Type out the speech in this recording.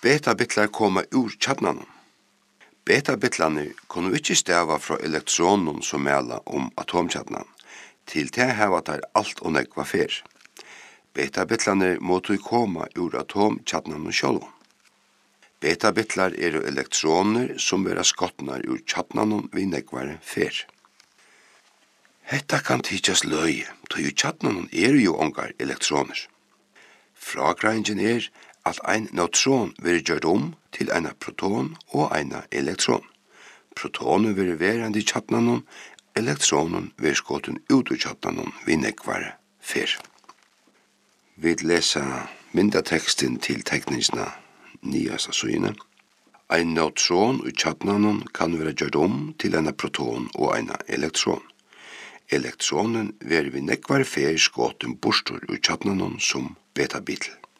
Beta-bitlar koma ur kjarnanum. Beta-bitlarnir kunne ikkje stava fra elektronen som mæla atomkjarnan, til det hava der alt og nekva fer. Beta-bitlarnir måtte koma ur atomkjarnanum sjálvum. Beta-bitlar elektroner som vera skotnar ur kjarnanum vi nekvar fer. Hetta kan tykjast løye, tog kjarnanum jo ongar elektroner. Fragrængen at ein neutron vil gjøre til en proton og en elektron. Protonen vil verande i kjarnanum, elektronen vil skoten ut ur kjarnanum vi nekvar fer. Vi lesa myndateksten til teknisna nyasta søyne. Ein neutron i kjarnanum kan være gjøre til en proton og en elektron. Elektronen vil vi nekvar fer skoten bostur ur kjarnanum som beta-bitel.